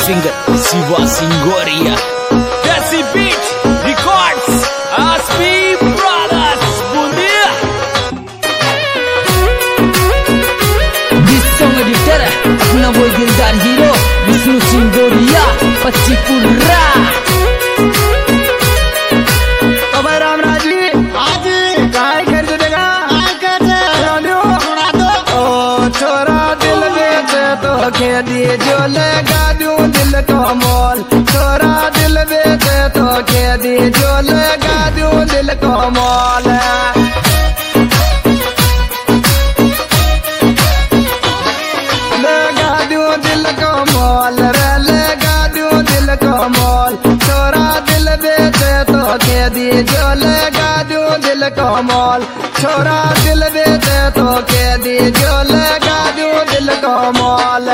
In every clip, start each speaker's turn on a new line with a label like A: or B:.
A: Singer Shiva Singoria. Desi Beat Records आसपी brothers बूंदिया। This song editor अपना वो दिलदार हीरो विष्णु सिंगोरिया पच्चीपुरा।
B: दिए जो लगा दूं दिल को मोल, छोरा दिल बेचे तो के दिए जो लगा दूं दिल को मोल। लगा दूं दिल को मोल रे, लगा दूं दिल को मोल, छोरा दिल बेचे तो के दिए जो लगा दूं दिल को मोल, छोरा दिल बेचे तो के दिए जो लगा दूं दिल को मोल।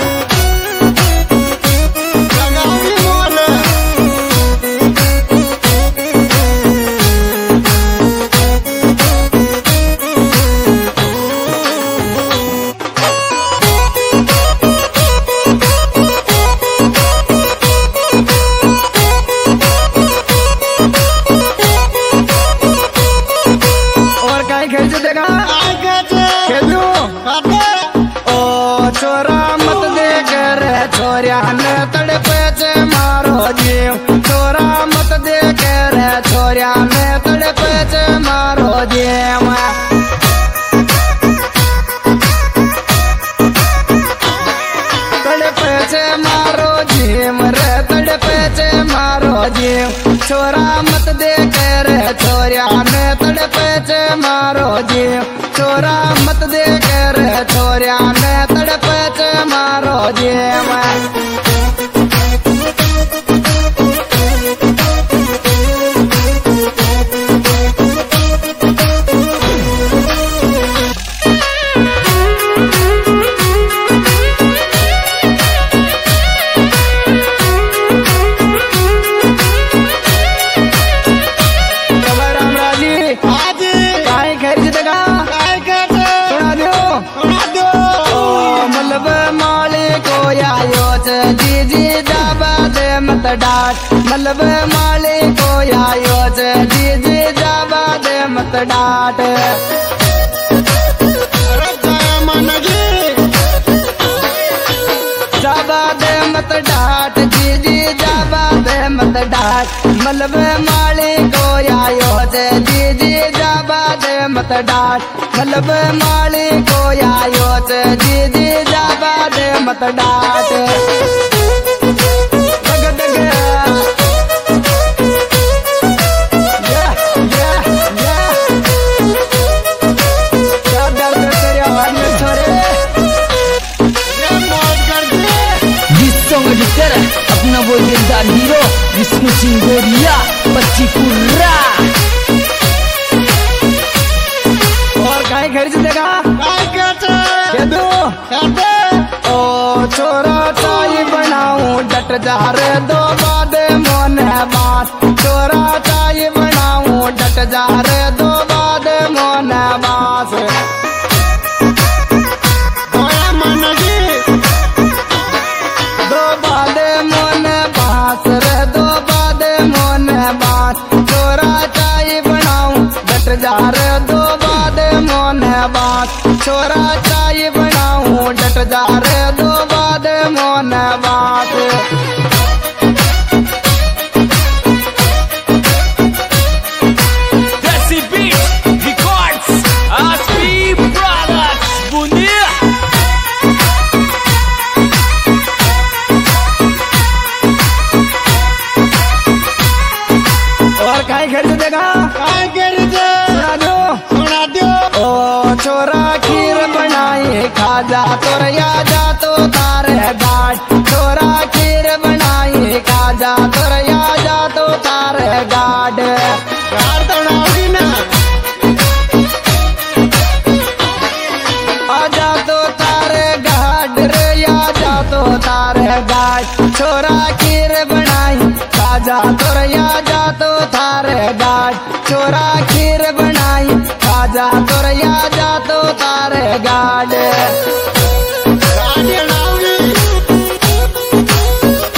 B: छोरा मत दे कर छोरिया ने तड़पे चे मारो जीव, छोरा मत दे कर छोरिया ने तड़पे चे मारो जीव। तड़पे चे मारो जीव रे, तड़पे चे मारो जीव, छोरा मत दे कर छोरिया ने तड़पे चे मारो जीव, छोरा मत दे कर छोरिया ने तड़पे चे मारो जीव। जी जाबा दे मत डाट मलब माले को आयो जी जाबा दे मत डाट। जाबा दे मत डाट जी जाबा दे मत डाट मलब माले को आयो जी जाबा दे मत डाट मलब माले को आयो जी जाबा दे मत डाट।
A: अपना वो दिलदार हीरो विष्णु सिंगोरिया पच्चीपुरा।
B: और गाय घर से देखा ओ छोरा चाय बनाऊं डट जा रे दो बादे मोन बात, छोरा चाय बनाऊं डट जा रे दो बादे मोन बास। छोरा चाय बनाऊं डट जा रे दो बादे मोन बात, छोरा चाय बनाऊं डट जा रे दो बादे मोन बात।
A: देसी बीट रिकॉर्ड्स आसपी ब्रदर्स बूंदिया।
B: और काय घर से देखा सुना दो ओ छोरा खीर बनाई खा जा तोरया जा तो तारे गाट, छोरा खीर बनाई खा जा तोरया जा तो तारे गाट। आजा तो तारे गाट रे आजा तो तारे गाट, छोरा खीर बनाई खा जा तोरया जा तो तारे गाट, छोरा खीर बनाई खा जा तोरया जा तो तारे गाट।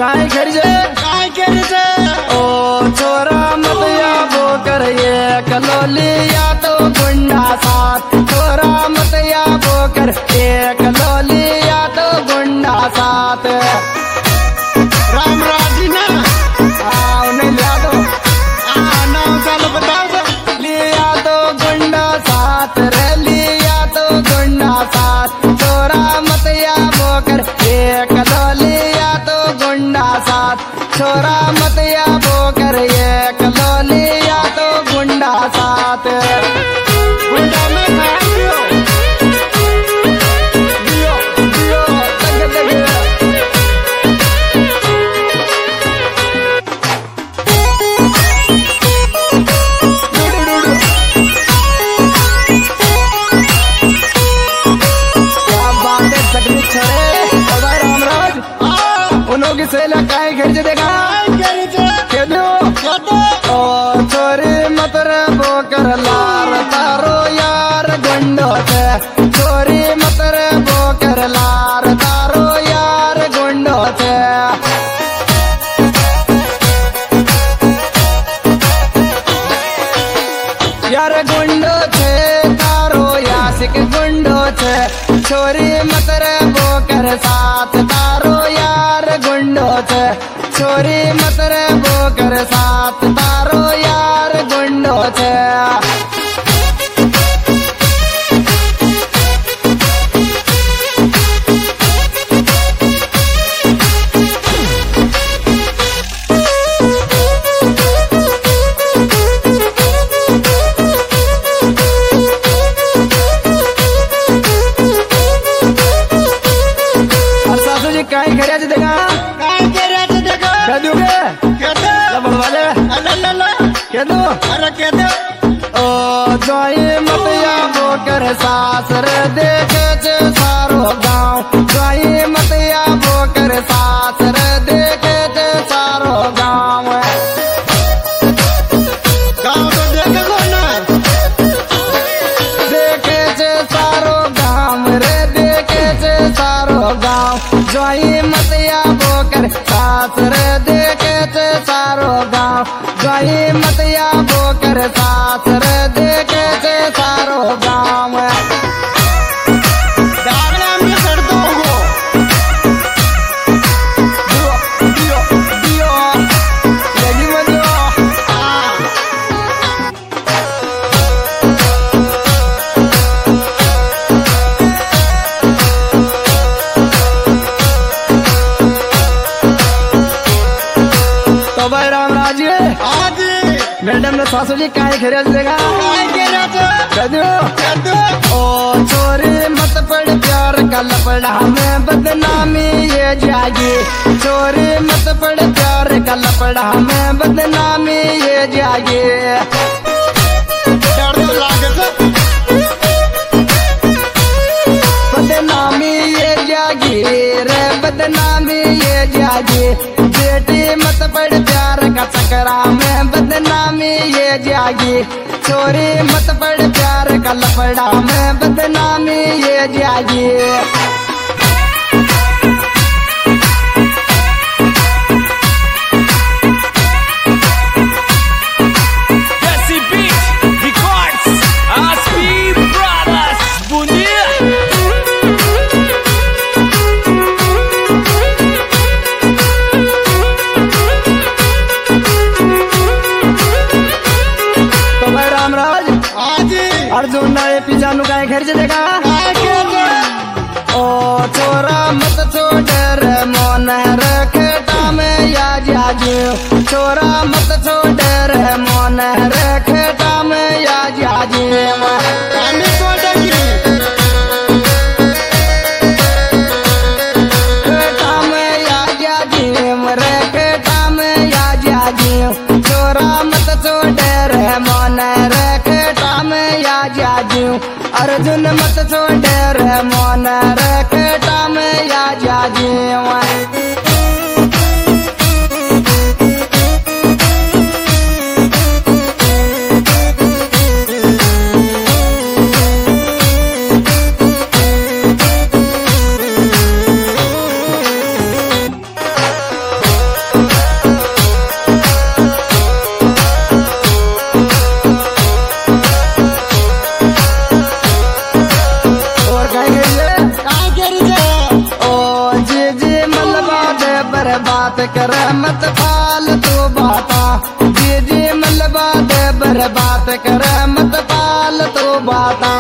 B: काय खरीजे ओ छोरा मत या वो कर ये कलोली या तो गुंडा साथ छोरा मत या वो कर ये कलोली या तो गुंडा साथ
C: राम राजी ना
B: उन्हें लिया दो
C: नाम चालू बताओ
B: लिया तो गुंडा साथ रे लिया तो गुंडा साथ छोरा मत या वो कर ये कलोली या तो गुंडा साथ छोरा मत या वो कर ये कलोली या तो गुंडा साथ
C: गुंडा में खाया
B: दियो दियो तक तक क्या बात है तकनीक छड़े और रामराज उन्हों की सेला काय घर से देखा के दो ओ छोरी मत रे वो कर लार तारो यार गुंडो से छोरी मत रे वो कर लार तारो यार गुंडो से यार गुंडो छे तारो यासिक गुंडो छे छोरी मत रे वो कर साथ तारो यार गुंडो छे छोरी मत रे वो कर साथ तारो यार गुंडो छे और सासू जी कहीं खड़े थे देखा कह दोगे लबड़ वाले कह दो ओ जोई मत या वो कर सासर देखे छे सारो गाँव जोई मत या वो कर सासर देखे छे सारो गाँव देखे छे सारो गाँव रे देखे छे सारो गाँव जोई मत या वो कर सासर देखे छे सारो गाँव जोई मत या वो कर सासर देखे छे सारो गाँव दियो दियो दियो लगी मजो तो भाई रामराज जी मैडम ने सासू जी काहे खेरे देगा कदो ओ छोरी मत पड़ प्यार का लपड़ा में बदनामी ये जागी छोरी मत पड़ प्यार का लपड़ा में बदनामी ये जागी बदनामी ये जागी रे बदनामी ये जागी बेटी मत पड़ प्यार का चक्रा में बदनामी ये जागी छोरी मत पड़ प्यार का लपड़ा में बदनामी ये जागी
A: Jesse Beat Records Aspi Brothers Bundia
B: तो भाई रामराज अर्जुन ने पिज्जा नु काहे घर से देखा ओ छोरा मत छोड़ रे मोन रखेटा में या जागी छोरा मत छोड़ रे मोन रखेटा में या जागी खेटा में या जागी रे खेटा में या जागी छोरा मत छोड़ रे मोन रखेटा में या जागी अर्जुन मत छोड़ रे मोन रखेटा में या जागी बात कर मत फालतू बाता जी जी मलबा दे बर बात कर मत फालतू बाता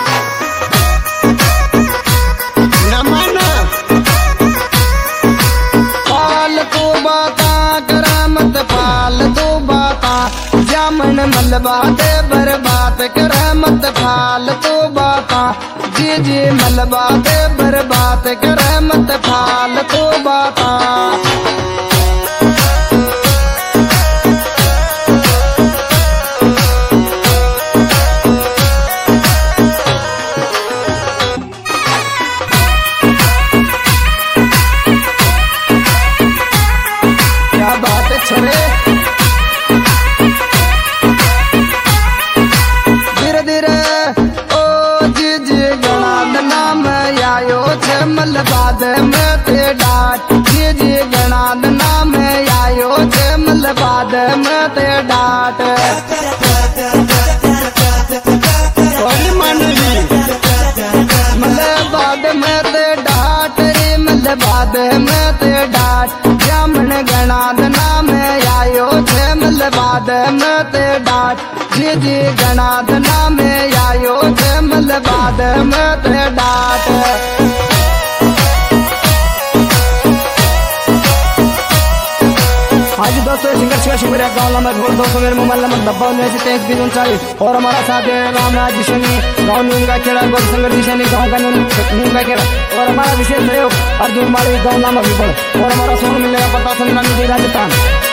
C: नमन
B: फालतू बाता कर मत फालतू बाता जामन मलबा दे बर बात कर मत फालतू बाता जी जी मलबा दे बर बात कर मत फालतू बाता क्या बात छरे धीरे धीरे ओ जी जी गणाद नाम आयो छे मलबाद में ते डाट जी जी गणाद नाम आयो छे मलबाद में ते डाट
C: कोई मनली
B: मलबाद में ते डाट रे मलबाद में ते डाट जामन गणाद नाम आयो छे मलबाद में ते डाट जी जी गणाद नाम आयो छे मलबाद में ते डाट आज दोस्तों सिंगर शिवा शिवरिया गाँव नंबर बोल दोस्तों मेरे मोबाइल नंबर 92 और हमारा साथ है रामराज जिशनी गाँव नींगा खेड़ा गोल संगर जिशनी गाँव का नींगा खेड़ा और हमारा विशेष सहयोग अर्जुन माली गाँव नाम अभी और हमारा सोन मिलेगा पता सुनना राजस्थान।